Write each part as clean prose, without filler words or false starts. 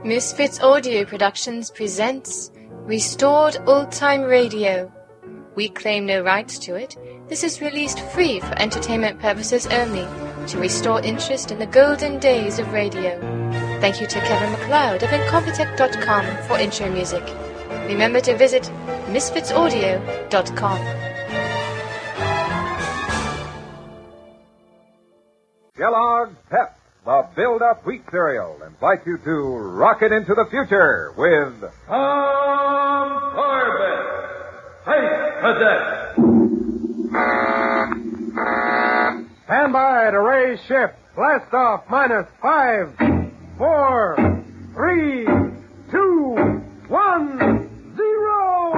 Misfits Audio Productions presents Restored Old-Time Radio. We claim no rights to it. This is released free for entertainment purposes only, to restore interest in the golden days of radio. Thank you to Kevin MacLeod of Incompetech.com for intro music. Remember to visit misfitsaudio.com. Kellogg's Pep, the build-up wheat cereal, invites you to rocket into the future with Tom Corbett, Space Cadet. Stand by to raise ship. Blast off minus 5, 4, 3, 2, 1, 0.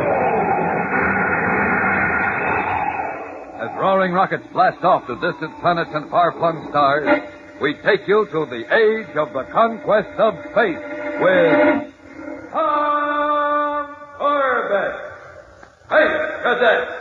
As roaring rockets blast off to distant planets and far-flung stars, we take you to the age of the conquest of space with Tom Corbett, Space Cadet.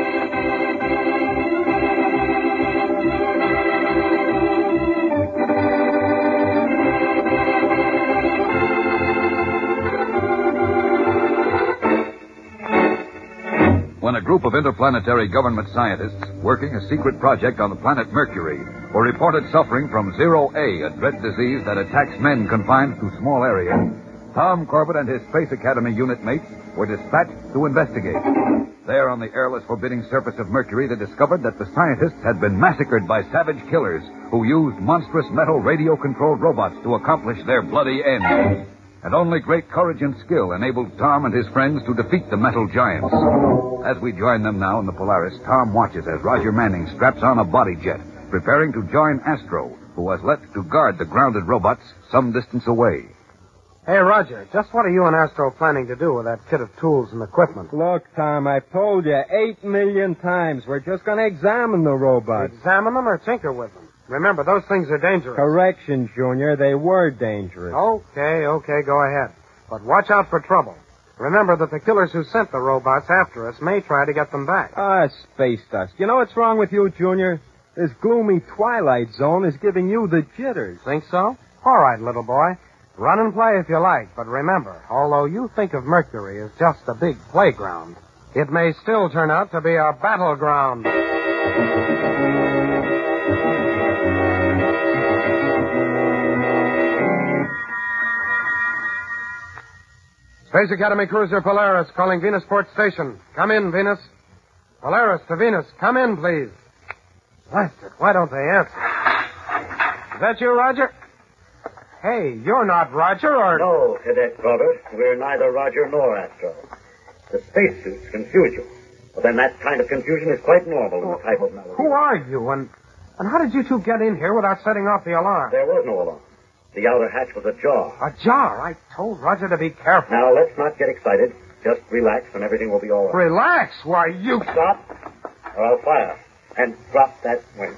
When a group of interplanetary government scientists working a secret project on the planet Mercury were reported suffering from Zero A, a dread disease that attacks men confined to small areas, Tom Corbett and his Space Academy unit mates were dispatched to investigate. There on the airless, forbidding surface of Mercury, they discovered that the scientists had been massacred by savage killers who used monstrous metal radio-controlled robots to accomplish their bloody end. And only great courage and skill enabled Tom and his friends to defeat the metal giants. As we join them now in the Polaris, Tom watches as Roger Manning straps on a body jet, preparing to join Astro, who was left to guard the grounded robots some distance away. Hey, Roger, just what are you and Astro planning to do with that kit of tools and equipment? Look, Tom, I've told you 8 million times. We're just going to examine the robots. Examine them or tinker with them? Remember, those things are dangerous. Correction, Junior. They were dangerous. Okay, go ahead. But watch out for trouble. Remember that the killers who sent the robots after us may try to get them back. Space dust. You know what's wrong with you, Junior? This gloomy twilight zone is giving you the jitters. Think so? All right, little boy. Run and play if you like, but remember, although you think of Mercury as just a big playground, it may still turn out to be a battleground. Space Academy Cruiser Polaris calling Venusport Station. Come in, Venus. Polaris to Venus. Come in, please. Blast it. Why don't they answer? Is that you, Roger? Hey, you're not Roger, or... No, Cadet Corbett. We're neither Roger nor Astro. The spacesuits confuse you. But then that kind of confusion is quite normal in the type of melody. Who are you, and how did you two get in here without setting off the alarm? There was no alarm. The outer hatch was ajar. Ajar? I told Roger to be careful. Now, let's not get excited. Just relax and everything will be all right. Relax? Why, you... Stop, or I'll fire. And drop that winch.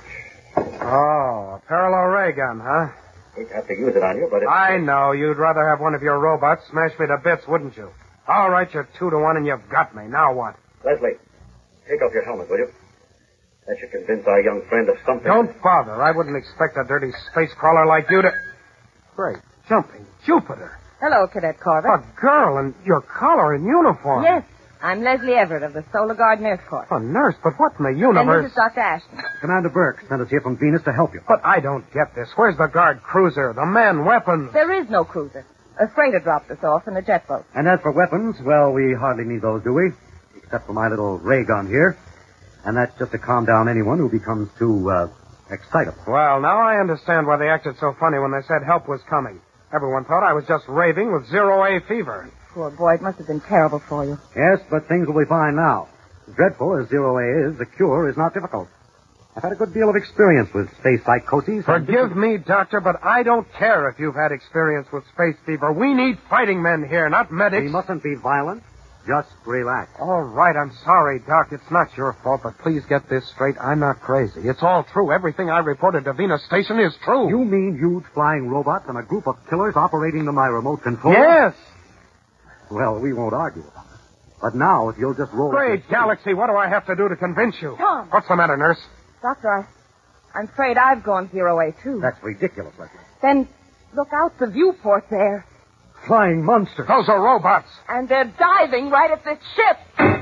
Oh, a parallel ray gun, huh? Hate to have to use it on you, but it's... I know. You'd rather have one of your robots smash me to bits, wouldn't you? All right, you're 2-1 and you've got me. Now what? Leslie, take off your helmet, will you? That should convince our young friend of something. Don't bother. I wouldn't expect a dirty space crawler like you to... Great jumping Jupiter. Hello, Cadet Corbett. A girl in your collar and uniform. Yes, I'm Leslie Everett of the Solar Guard Nurse Corps. A nurse? But what in the universe? And this is Dr. Ashton. Commander Burke sent us here from Venus to help you. But I don't get this. Where's the guard cruiser? The men, weapons? There is no cruiser. A freighter dropped us off in a jet boat. And as for weapons, well, we hardly need those, do we? Except for my little ray gun here. And that's just to calm down anyone who becomes too, excitable. Well, now I understand why they acted so funny when they said help was coming. Everyone thought I was just raving with Zero A fever. Poor boy, it must have been terrible for you. Yes, but things will be fine now. As dreadful as Zero A is, the cure is not difficult. I've had a good deal of experience with space psychoses. Forgive me, Doctor, but I don't care if you've had experience with space fever. We need fighting men here, not medics. We mustn't be violent. Just relax. All right, I'm sorry, Doc. It's not your fault, but please get this straight. I'm not crazy. It's all true. Everything I reported to Venus Station is true. You mean huge flying robots and a group of killers operating them by remote control? Yes. Well, we won't argue about it. But now, if you'll just roll... Great Galaxy, what do I have to do to convince you? Tom. What's the matter, nurse? Doctor, I'm afraid I've gone Zero A, too. That's ridiculous, Leslie. Then look out the viewport there. Flying monsters. Those are robots. And they're diving right at this ship.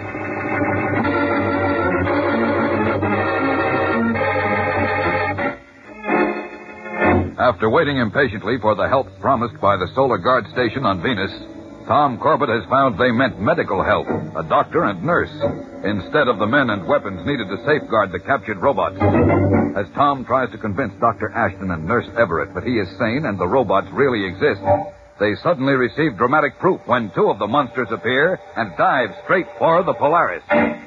After waiting impatiently for the help promised by the Solar Guard station on Venus, Tom Corbett has found they meant medical help, a doctor and nurse, instead of the men and weapons needed to safeguard the captured robots. As Tom tries to convince Dr. Ashton and Nurse Everett that he is sane and the robots really exist, they suddenly receive dramatic proof when two of the monsters appear and dive straight for the Polaris.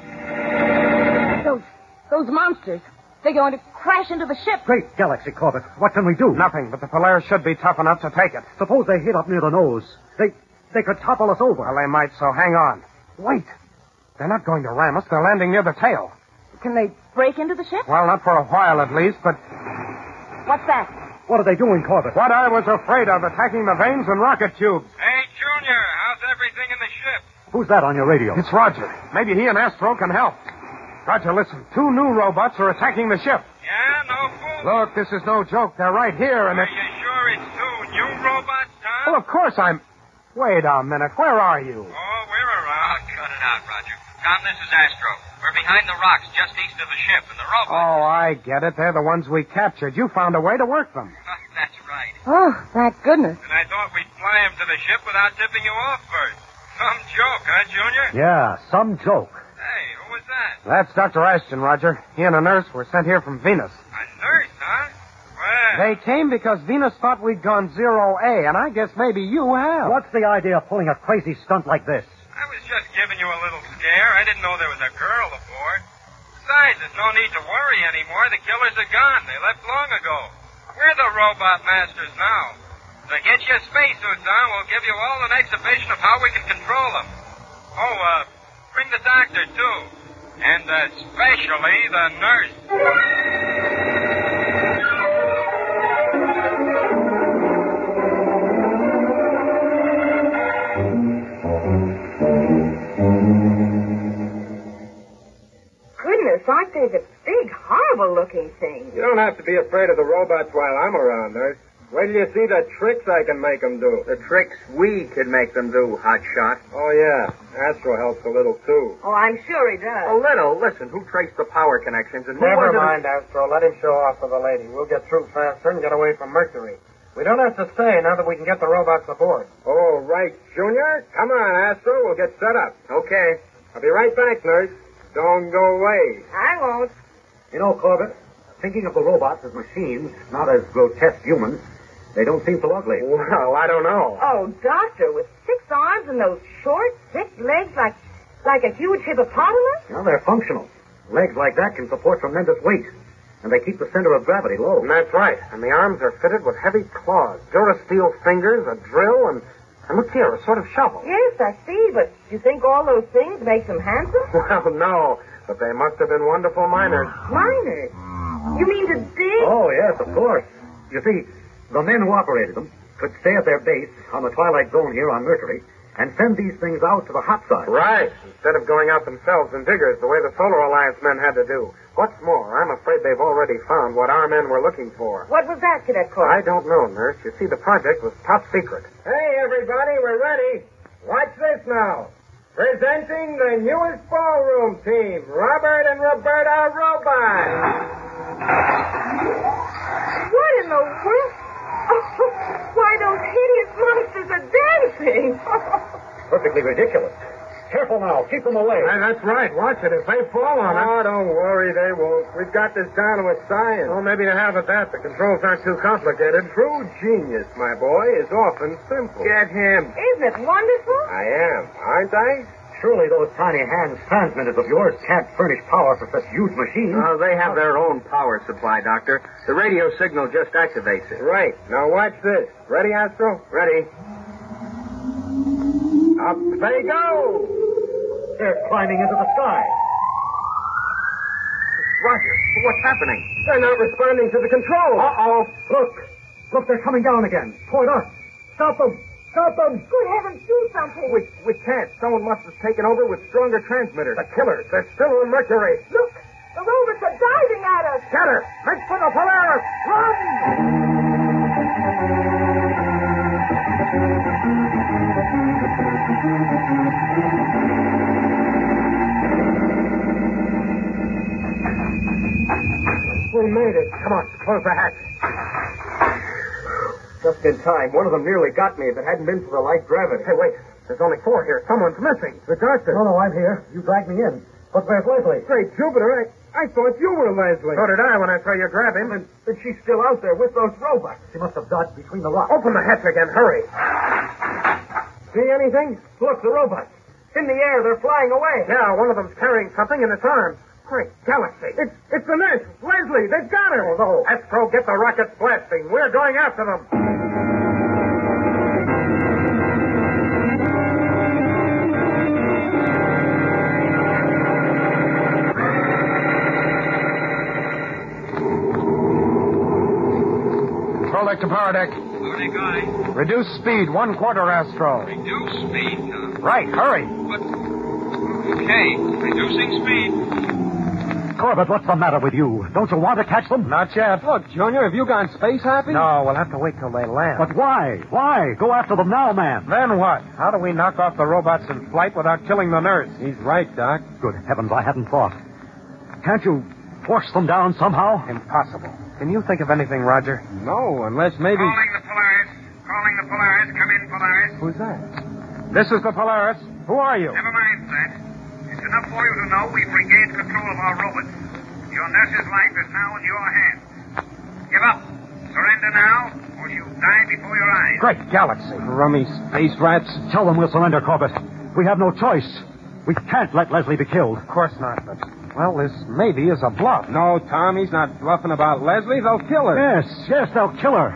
Those monsters, they're going to crash into the ship. Great galaxy, Corbett. What can we do? Nothing, but the Polaris should be tough enough to take it. Suppose they hit up near the nose. They could topple us over. Well, they might, so hang on. Wait. They're not going to ram us. They're landing near the tail. Can they break into the ship? Well, not for a while at least, but What's that? What are they doing, Corbett? what I was afraid of, attacking the vanes and rocket tubes. Hey, Junior, how's everything in the ship? Who's that on your radio? It's Roger. Maybe he and Astro can help. Roger, listen. 2 new robots are attacking the ship. Yeah, no fool. Look, this is no joke. They're right here, and Are you sure it's 2 new robots, Tom? Well, of course I'm... Wait a minute. Where are you? Oh, we're around. Cut it out, Roger. Tom, this is Astro. We're behind the rocks just east of the ship, and the robots... Oh, I get it. They're the ones we captured. You found a way to work them. That's right. Oh, thank goodness. And I thought we'd fly him to the ship without tipping you off first. Some joke, huh, Junior? Yeah, some joke. Hey, who was that? That's Dr. Ashton, Roger. He and a nurse were sent here from Venus. A nurse, huh? Well... They came because Venus thought we'd gone zero A, and I guess maybe you have. What's the idea of pulling a crazy stunt like this? I was just giving you a little scare. I didn't know there was a girl aboard. Besides, there's no need to worry anymore. The killers are gone. They left long ago. We're the robot masters now. So get your spacesuits on. We'll give you all an exhibition of how we can control them. Oh, bring the doctor, too. And especially the nurse. Goodness, aren't they the big, horrible-looking things? You don't have to be afraid of the robots while I'm around, Nurse. Wait till you see the tricks I can make them do. The tricks we could make them do, hotshot. Oh, yeah. Astro helps a little, too. Oh, I'm sure he A does. little. Listen, who traced the power connections and who Never wanted mind, Astro. Let him show off for the lady. We'll get through faster and get away from Mercury. We don't have to stay now that we can get the robots aboard. Oh, right, Junior. Come on, Astro. We'll get set up. Okay. I'll be right back, Nurse. Don't go away. I won't. You know, Corbett, thinking of the robots as machines, not as grotesque humans, they don't seem so ugly. Well, I don't know. Oh, Doctor, with 6 arms and those short, thick legs like a huge hippopotamus? Well, they're functional. Legs like that can support tremendous weight, and they keep the center of gravity low. And that's right. And the arms are fitted with heavy claws, Durasteel fingers, a drill, and look here, a sort of shovel. Yes, I see, but you think all those things make them handsome? Well, no, but they must have been wonderful miners. Miners? You mean to dig? Oh, yes, of course. You see, the men who operated them could stay at their base on the twilight zone here on Mercury and send these things out to the hot side. Right, instead of going out themselves in diggers the way the Solar Alliance men had to do. What's more, I'm afraid they've already found what our men were looking for. What was that, Cadet Corbett? I don't know, Nurse. You see, the project was top secret. Hey, everybody, we're ready. Watch this now. Presenting the newest ballroom team, Robert and Roberta Robot. What in the world? Oh, why, those hideous monsters are dancing. Perfectly ridiculous. Careful now. Keep them away. That's right. Watch it. If they fall on us... Oh, don't worry. They won't. We've got this down to a science. Well, maybe to have at that. The controls aren't too complicated. True genius, my boy, is often simple. Get him. Isn't it wonderful? I am, aren't I? Surely those tiny hands transmitters of yours can't furnish power for such huge machines. Oh, they have their own power supply, Doctor. The radio signal just activates it. Right. Now watch this. Ready, Astro? Ready. Up they go! They're climbing into the sky. Roger, what's happening? They're not responding to the controls. Uh-oh. Look, they're coming down again. Toward us. Stop them. Stop them. Good heavens, do something. We can't. Someone must have taken over with stronger transmitters. The killers. They're still on Mercury. Look, the robots are diving at us. Get her! Make for the Polaris! Run! finally made it. Come on, close the hatch. Just in time. One of them nearly got me if it hadn't been for the light gravity. Hey, wait. There's only 4 here. Someone's missing. The doctor. No, I'm here. You dragged me in. But where's Leslie? Great Jupiter, I thought you were Leslie. So did I when I saw you grab him. And she's still out there with those robots. She must have dodged between the rocks. Open the hatch again. Hurry. See anything? Look, the robots. In the air. They're flying away. Yeah, one of them's carrying something in its arms. Great galaxy. It's the nurse. Leslie, they've got her. Oh, no. Astro, get the rockets blasting. We're going after them. Control deck to power deck. Loading guy. Reduce speed, 1/4, Astro. Reduce speed. Right, hurry. But... Okay, reducing speed. Corbett, what's the matter with you? Don't you want to catch them? Not yet. Look, Junior, have you gone space happy? No, we'll have to wait till they land. But why? Why? Go after them now, man. Then what? How do we knock off the robots in flight without killing the nurse? He's right, Doc. Good heavens, I hadn't thought. Can't you force them down somehow? Impossible. Can you think of anything, Roger? No, unless maybe... Calling the Polaris. Calling the Polaris. Come in, Polaris. Who's that? This is the Polaris. Who are you? Never mind that. It's enough for you to know we've regained control of our robots. Your nurse's life is now in your hands. Give up. Surrender now, or you die before your eyes. Great galaxy. Rummy space rats. Tell them we'll surrender, Corbett. We have no choice. We can't let Leslie be killed. Of course not, but, well, this maybe is a bluff. No, Tom, he's not bluffing about Leslie. They'll kill her. Yes, they'll kill her.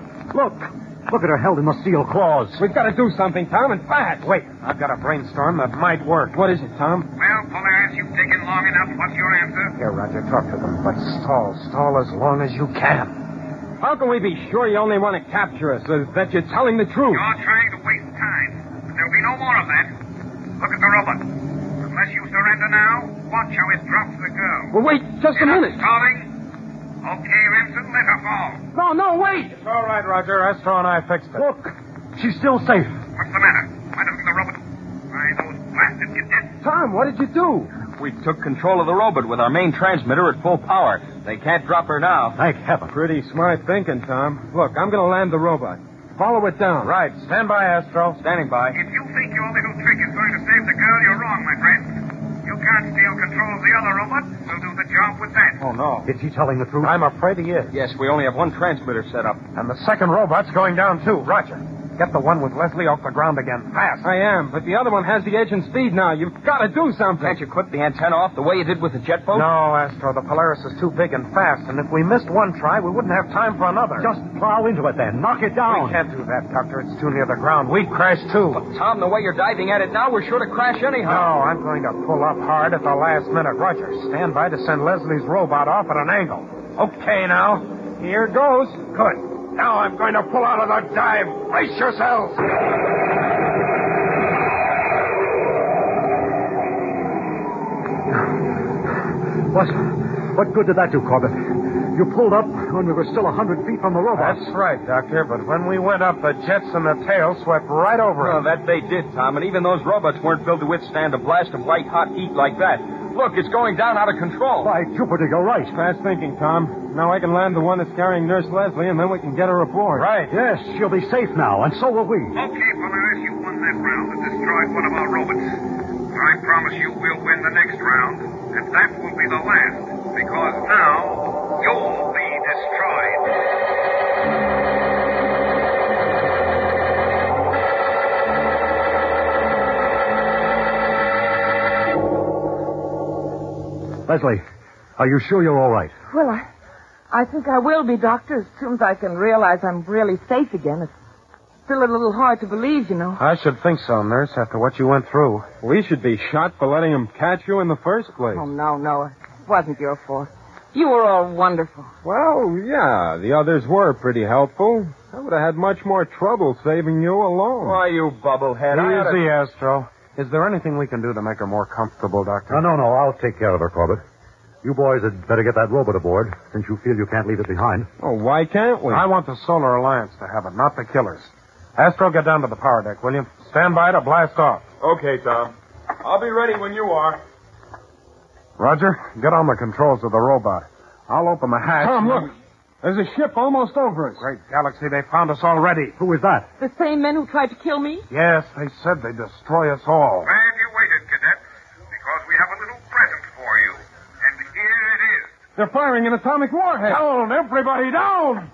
Look at her held in the steel claws. We've got to do something, Tom, and fast. Wait, I've got a brainstorm that might work. What is it, Tom? Well, Polaris, you've taken long enough. What's your answer? Here, Roger, talk to them, but stall as long as you can. How can we be sure you only want to capture us, that you're telling the truth? You're trying to waste time. But there'll be no more of that. Look at the robot. Unless you surrender now, watch how it drops the girl. Well, wait just a minute. Stalling. Okay, Remsen, let her fall. No, wait. It's all right, Roger. Astro and I fixed it. Look, she's still safe. What's the matter? Why doesn't the robot... Why, those bastards get dead. Tom, what did you do? We took control of the robot with our main transmitter at full power. They can't drop her now. Thank heaven. Pretty smart thinking, Tom. Look, I'm going to land the robot. Follow it down. Right. Stand by, Astro. Standing by. If you think your little trick is going to save the girl, you're wrong, my friend. You can't steal control of the other robot. We'll do the job with that. Oh, no. Is he telling the truth? I'm afraid he is. Yes, we only have one transmitter set up. And the second robot's going down, too. Roger. Get the one with Leslie off the ground again. Fast. I am, but the other one has the edge and speed now. You've got to do something. Can't you clip the antenna off the way you did with the jet boat? No, Astro. The Polaris is too big and fast, and if we missed one try, we wouldn't have time for another. Just plow into it then. Knock it down. We can't do that, Doctor. It's too near the ground. We'd crash, too. But, Tom, the way you're diving at it now, we're sure to crash anyhow. No, I'm going to pull up hard at the last minute. Roger, stand by to send Leslie's robot off at an angle. Okay, now. Here goes. Good. Now I'm going to pull out of the dive. Brace yourselves. What good did that do, Corbett? You pulled up when we were still 100 feet from the robot. That's right, Doctor, but when we went up, the jets and the tail swept right over Well, it. that they did, Tom, and even those robots weren't built to withstand a blast of white-hot heat like that. Look, it's going down out of control. By Jupiter, you're right. Fast thinking, Tom. Now I can land the one that's carrying Nurse Leslie, and then we can get her aboard. Right. Yes, she'll be safe now, and so will we. Okay, Polaris, you won that round and destroyed one of our robots. I promise you we'll win the next round, and that will be the last, because now you'll be destroyed. Leslie, are you sure you're all right? Well, I think I will be, Doctor, as soon as I can realize I'm really safe again. It's still a little hard to believe, you know. I should think so, Nurse, after what you went through. We should be shot for letting him catch you in the first place. Oh, no. It wasn't your fault. You were all wonderful. Well, yeah, the others were pretty helpful. I would have had much more trouble saving you alone. Why, you bubblehead. Easy, Astro. Is there anything we can do to make her more comfortable, Doctor? No, I'll take care of her, Corbett. You boys had better get that robot aboard, since you feel you can't leave it behind. Oh, why can't we? I want the Solar Alliance to have it, not the killers. Astro, get down to the power deck, will you? Stand by to blast off. Okay, Tom. I'll be ready when you are. Roger, get on the controls of the robot. I'll open the hatch. Tom, look. There's a ship almost over us. Great galaxy, they found us already. Who is that? The same men who tried to kill me? Yes, they said they'd destroy us all. Glad you waited, cadets, because we have a little present for you. And here it is. They're firing an atomic warhead. Down, everybody, down!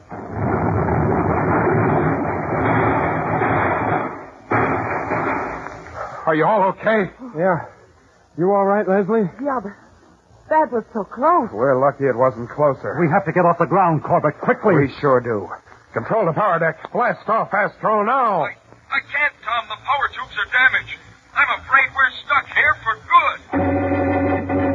Are you all okay? Yeah. You all right, Leslie? Yeah, but that was so close. We're lucky it wasn't closer. We have to get off the ground, Corbett, quickly. We sure do. Control the power deck. Blast off, Astro, now. I can't, Tom. The power tubes are damaged. I'm afraid we're stuck here for good.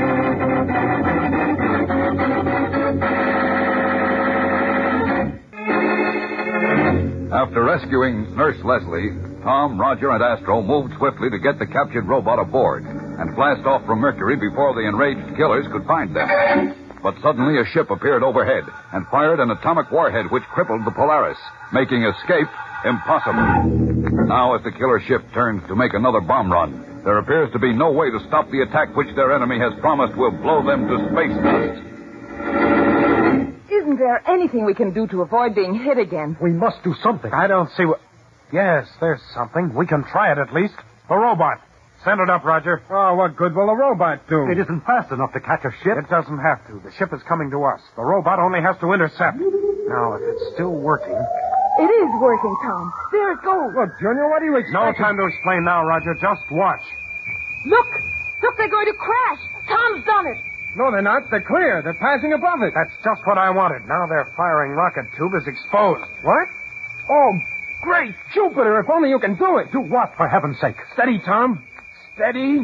After rescuing Nurse Leslie, Tom, Roger, and Astro moved swiftly to get the captured robot aboard and blast off from Mercury before the enraged killers could find them. But suddenly a ship appeared overhead and fired an atomic warhead which crippled the Polaris, making escape impossible. Now, as the killer ship turns to make another bomb run, there appears to be no way to stop the attack which their enemy has promised will blow them to space dust. Isn't there anything we can do to avoid being hit again? We must do something. I don't see what... Yes, there's something. We can try it at least. The robot. Send it up, Roger. Oh, what good will a robot do? It isn't fast enough to catch a ship. It doesn't have to. The ship is coming to us. The robot only has to intercept. Now, if it's still working... It is working, Tom. There it goes. Look, Junior, what do you expect? No time to explain now, Roger. Just watch. Look! Look, they're going to crash. Tom's done it. No, they're not. They're clear. They're passing above it. That's just what I wanted. Now their firing rocket tube is exposed. What? Oh, great Jupiter, if only you can do it. Do what, for heaven's sake? Steady, Tom. Steady.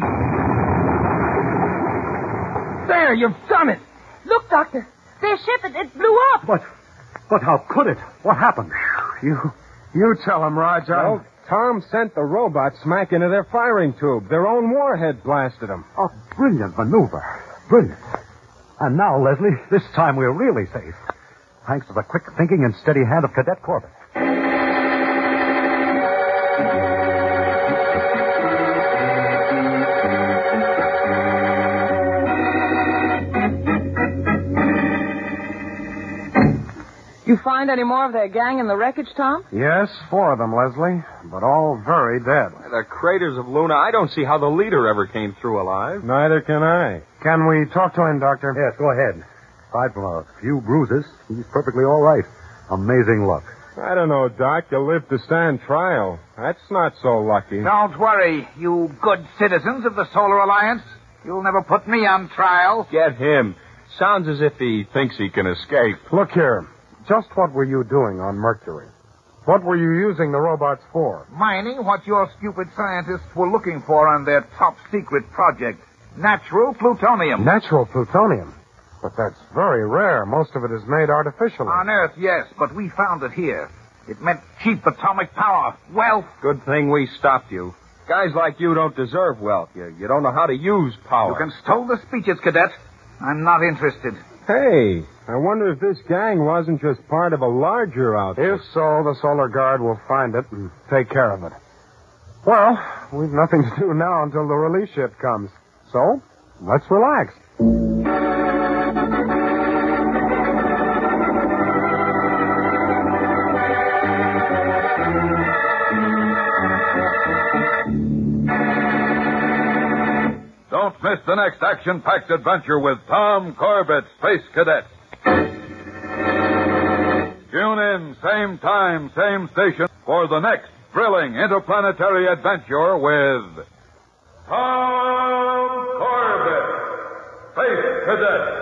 There, you've done it. Look, Doctor. Their ship, it blew up. But how could it? What happened? You tell them, Roger. Well, Tom sent the robot smack into their firing tube. Their own warhead blasted them. A brilliant maneuver. Brilliant. And now, Leslie, this time we're really safe. Thanks to the quick thinking and steady hand of Cadet Corbett. You find any more of their gang in the wreckage, Tom? Yes, 4 of them, Leslie, but all very dead. The craters of Luna, I don't see how the leader ever came through alive. Neither can I. Can we talk to him, Doctor? Yes, go ahead. Aside from a few bruises, he's perfectly all right. Amazing luck. I don't know, Doc. You'll live to stand trial. That's not so lucky. Don't worry, you good citizens of the Solar Alliance. You'll never put me on trial. Get him. Sounds as if he thinks he can escape. Look here. Just what were you doing on Mercury? What were you using the robots for? Mining what your stupid scientists were looking for on their top-secret project. Natural plutonium. Natural plutonium? But that's very rare. Most of it is made artificially. On Earth, yes, but we found it here. It meant cheap atomic power, wealth. Good thing we stopped you. Guys like you don't deserve wealth. You don't know how to use power. You can stow the speeches, Cadet. I'm not interested. Hey, I wonder if this gang wasn't just part of a larger outfit. If so, the Solar Guard will find it and take care of it. Well, we've nothing to do now until the release ship comes. So, let's relax. Don't miss the next action-packed adventure with Tom Corbett, Space Cadet. Tune in, same time, same station, for the next thrilling interplanetary adventure with Tom Corbett, Space Cadet.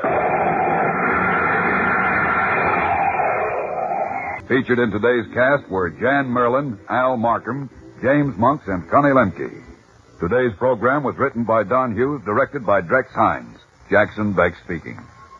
Featured in today's cast were Jan Merlin, Al Markham, James Monks, and Connie Lemke. Today's program was written by Don Hughes, directed by Drex Hines. Jackson Beck speaking.